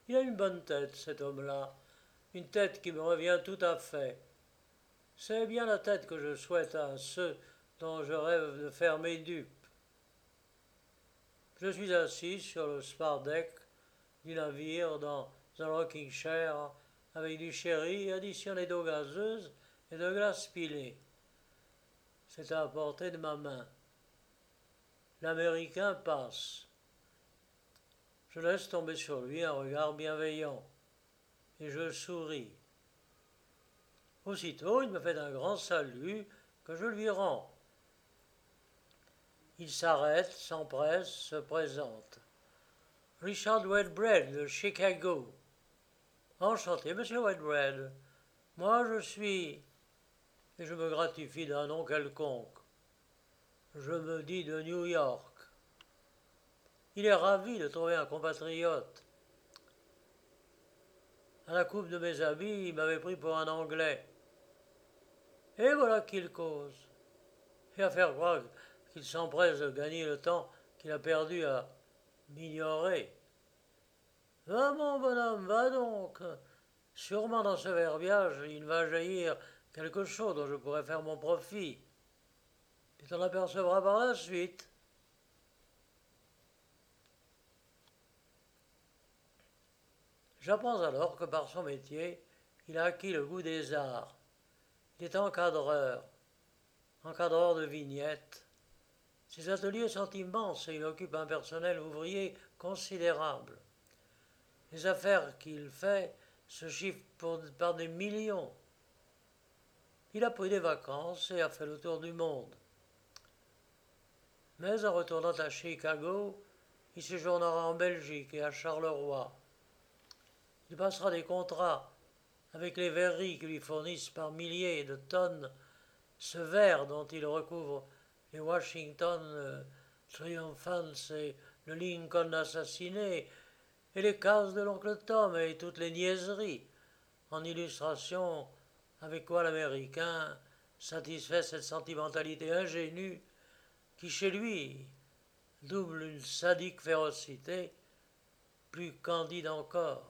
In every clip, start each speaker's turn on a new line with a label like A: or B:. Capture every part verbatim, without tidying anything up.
A: Il a une bonne tête, cet homme-là, une tête qui me revient tout à fait. C'est bien la tête que je souhaite à ceux dont je rêve de faire mes dupes. Je suis assis sur le spar-deck du navire dans un rocking chair avec du sherry additionné d'eau gazeuse et de glace pilée. C'est à portée de ma main. L'Américain passe. Je laisse tomber sur lui un regard bienveillant et je souris. Aussitôt, il me fait un grand salut que je lui rends. Il s'arrête, s'empresse, se présente. Richard Whitbread de Chicago. Enchanté, monsieur Whitbread. Moi, je suis... Et je me gratifie d'un nom quelconque. Je me dis de New York. Il est ravi de trouver un compatriote. À la coupe de mes habits, il m'avait pris pour un Anglais. Et voilà qu'il cause. Et à faire croire qu'il s'empresse de gagner le temps qu'il a perdu à m'ignorer. Va mon bonhomme, va donc. Sûrement dans ce verbiage, il va jaillir quelque chose dont je pourrais faire mon profit. Tu t'en apercevras par la suite. J'apprends alors que par son métier, il a acquis le goût des arts. Il est encadreur, encadreur de vignettes. Ses ateliers sont immenses et il occupe un personnel ouvrier considérable. Les affaires qu'il fait se chiffrent pour, par des millions. Il a pris des vacances et a fait le tour du monde. Mais en retournant à Chicago, il séjournera en Belgique et à Charleroi. Il passera des contrats avec les verreries qui lui fournissent par milliers de tonnes ce verre dont il recouvre les Washington euh, Triumphants et le Lincoln assassiné et les cases de l'oncle Tom et toutes les niaiseries, en illustration avec quoi l'Américain satisfait cette sentimentalité ingénue qui chez lui double une sadique férocité plus candide encore.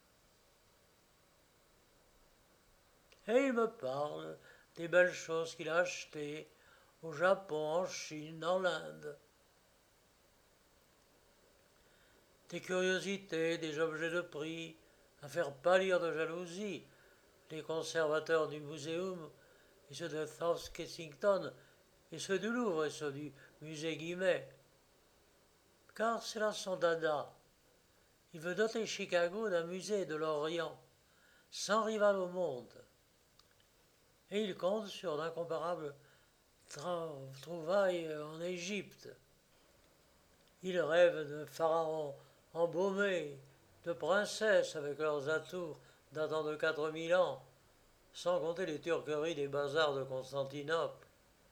A: Et il me parle des belles choses qu'il a achetées au Japon, en Chine, en Inde. Des curiosités, des objets de prix, à faire pâlir de jalousie les conservateurs du muséum et ceux de South Kensington et ceux du Louvre et ceux du musée Guimet. Car c'est là son dada. Il veut doter Chicago d'un musée de l'Orient, sans rival au monde. Et il compte sur d'incomparables trouvailles en Égypte. Il rêve de pharaons embaumés, de princesses avec leurs atours datant de quatre mille ans, sans compter les turqueries des bazars de Constantinople.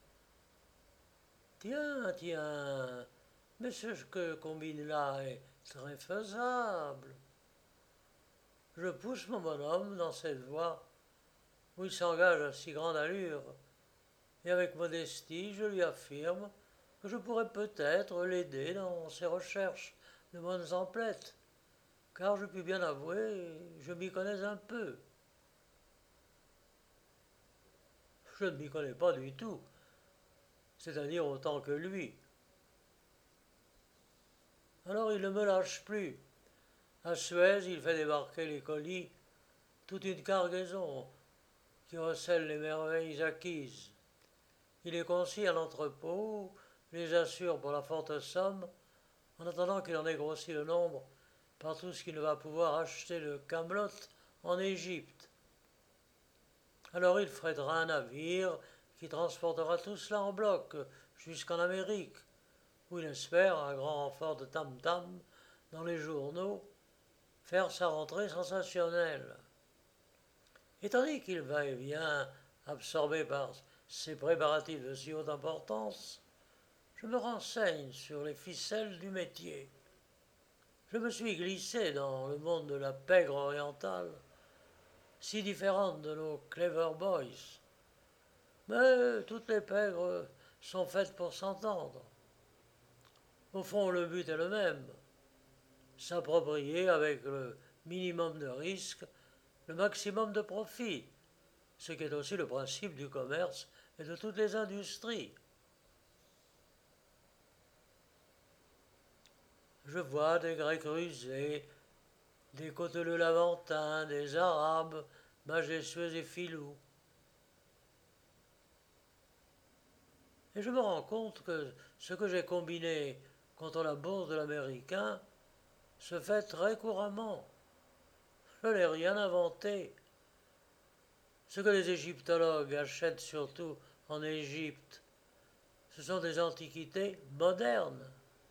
A: Tiens, tiens, mais ce que combine là est très faisable. Je pousse mon bonhomme dans cette voie où il s'engage à si grande allure, et avec modestie, je lui affirme que je pourrais peut-être l'aider dans ses recherches de bonnes emplettes, car je puis bien avouer, je m'y connais un peu. Je ne m'y connais pas du tout, c'est-à-dire autant que lui. Alors il ne me lâche plus. À Suez, il fait débarquer les colis, toute une cargaison qui recèle les merveilles acquises. Il les consigne à l'entrepôt, les assure pour la forte somme, en attendant qu'il en ait grossi le nombre par tout ce qu'il ne va pouvoir acheter de Camelot en Égypte. Alors il frettera un navire qui transportera tout cela en bloc jusqu'en Amérique, où il espère, à grand renfort de tam-tam dans les journaux, faire sa rentrée sensationnelle. Et tandis qu'il va et vient, absorbé par ces préparatifs de si haute importance, je me renseigne sur les ficelles du métier. Je me suis glissé dans le monde de la pègre orientale, si différente de nos clever boys. Mais toutes les pègres sont faites pour s'entendre. Au fond, le but est le même, s'approprier avec le minimum de risque, le maximum de profit, ce qui est aussi le principe du commerce et de toutes les industries. Je vois des Grecs rusés, des Coteleux lavantins, des Arabes majestueux et filous. Et je me rends compte que ce que j'ai combiné contre la bourse de l'américain se fait très couramment. Je n'ai rien inventé. Ce que les égyptologues achètent surtout en Égypte, ce sont des antiquités modernes.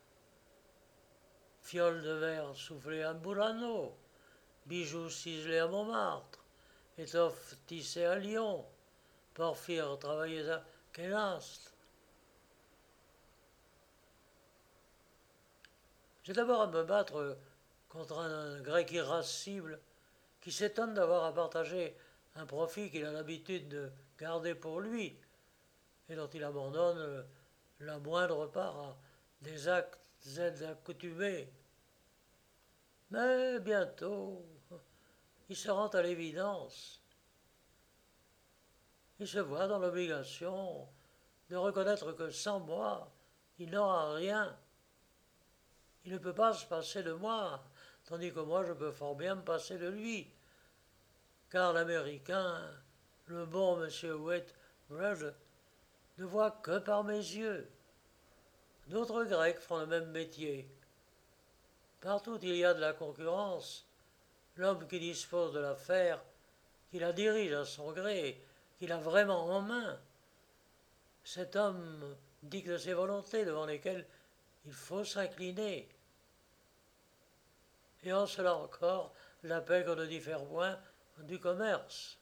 A: Fioles de verre soufflées à Murano, bijoux ciselés à Montmartre, étoffes tissées à Lyon, porphyre travaillé à Kénastre. J'ai d'abord à me battre contre un grec irascible qui s'étonne d'avoir à partager un profit qu'il a l'habitude de garder pour lui et dont il abandonne la moindre part à des actes accoutumés. Mais bientôt, il se rend à l'évidence. Il se voit dans l'obligation de reconnaître que sans moi, il n'aura rien. Il ne peut pas se passer de moi, tandis que moi je peux fort bien me passer de lui. Car l'Américain, le bon monsieur Whitbread, ne voit que par mes yeux. D'autres Grecs font le même métier. Partout il y a de la concurrence. L'homme qui dispose de l'affaire, qui la dirige à son gré, qui l'a vraiment en main, cet homme dicte ses volontés devant lesquelles il faut s'incliner. Et en cela encore, la pègre ne diffère point du commerce.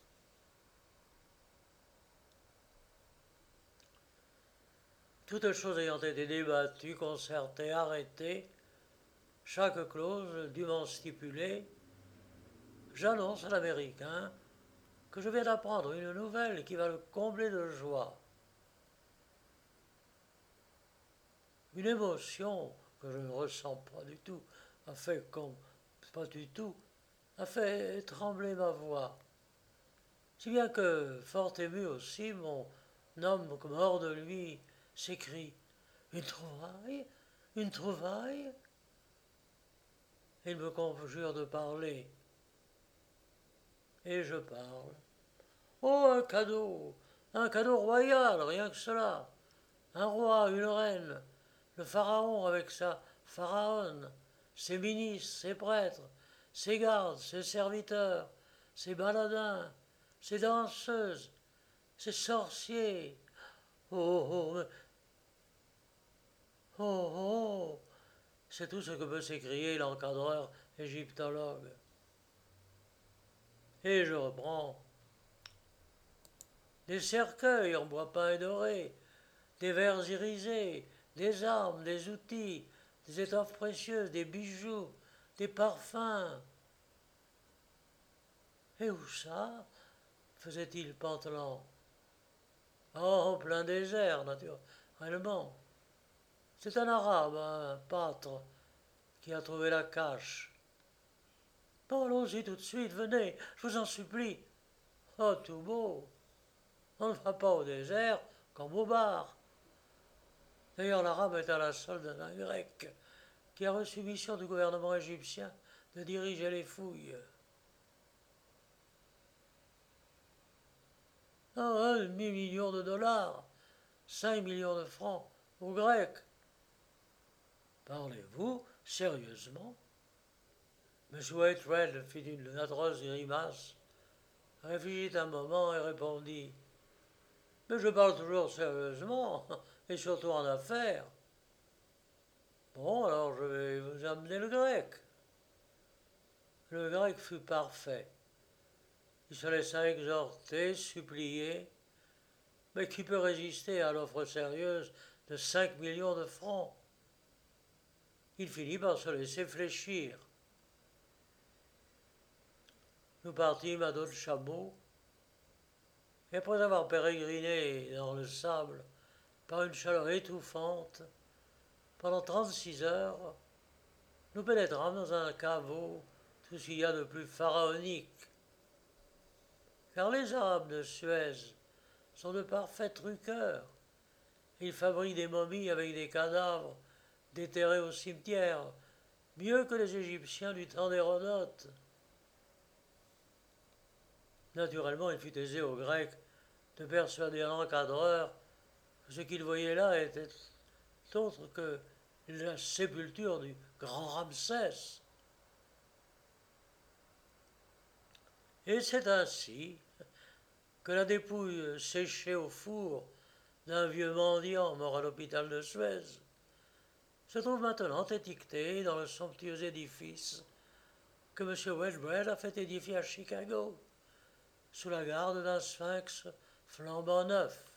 A: Toutes choses ayant été débattues, concertées, arrêtées, chaque clause dûment stipulée, j'annonce à l'Américain que je viens d'apprendre une nouvelle qui va le combler de joie. Une émotion que je ne ressens pas du tout, a fait comme, pas du tout, a fait trembler ma voix. Si bien que, fort ému aussi, mon homme, comme hors de lui, s'écrie « Une trouvaille? Une trouvaille ?» Il me conjure de parler. Et je parle. Oh, un cadeau, un cadeau royal, rien que cela. Un roi, une reine, le pharaon avec sa pharaonne, ses ministres, ses prêtres, ses gardes, ses serviteurs, ses baladins, ses danseuses, ses sorciers. Oh, oh, oh, oh, c'est tout ce que peut s'écrier l'encadreur égyptologue. Et je reprends. Des cercueils en bois peint et doré, des verres irisés, des armes, des outils, des étoffes précieuses, des bijoux, des parfums. Et où ça? Faisait-il pantelant. Oh, en plein désert, naturellement. C'est un arabe, un pâtre, qui a trouvé la cache. Bon, allons-y tout de suite, venez, je vous en supplie. Oh, tout beau. On ne va pas au désert comme au bar. D'ailleurs, l'arabe est à la solde d'un grec qui a reçu mission du gouvernement égyptien de diriger les fouilles. Ah, un demi-million de dollars, cinq millions de francs aux Grecs. Parlez-vous sérieusement? M. Whitbread fit une atroce grimace, réfléchit un moment et répondit « Mais je parle toujours sérieusement, et surtout en affaires. Bon, alors je vais vous amener le grec. » Le grec fut parfait. Il se laissa exhorter, supplier, mais qui peut résister à l'offre sérieuse de cinq millions de francs? Il finit par se laisser fléchir. Nous partîmes à dos de chameau, et après avoir pérégriné dans le sable par une chaleur étouffante, pendant trente-six heures, nous pénétrâmes dans un caveau tout ce qu'il y a de plus pharaonique. Car les Arabes de Suez sont de parfaits truqueurs. Ils fabriquent des momies avec des cadavres déterrés au cimetière, mieux que les Égyptiens du temps d'Hérodote. Naturellement, il fut aisé aux Grecs de persuader un encadreur que ce qu'il voyait là était autre que la sépulture du grand Ramsès. Et c'est ainsi que la dépouille séchée au four d'un vieux mendiant mort à l'hôpital de Suez se trouve maintenant étiquetée dans le somptueux édifice que M. Wedgwood a fait édifier à Chicago, sous la garde d'un sphinx flambant neuf.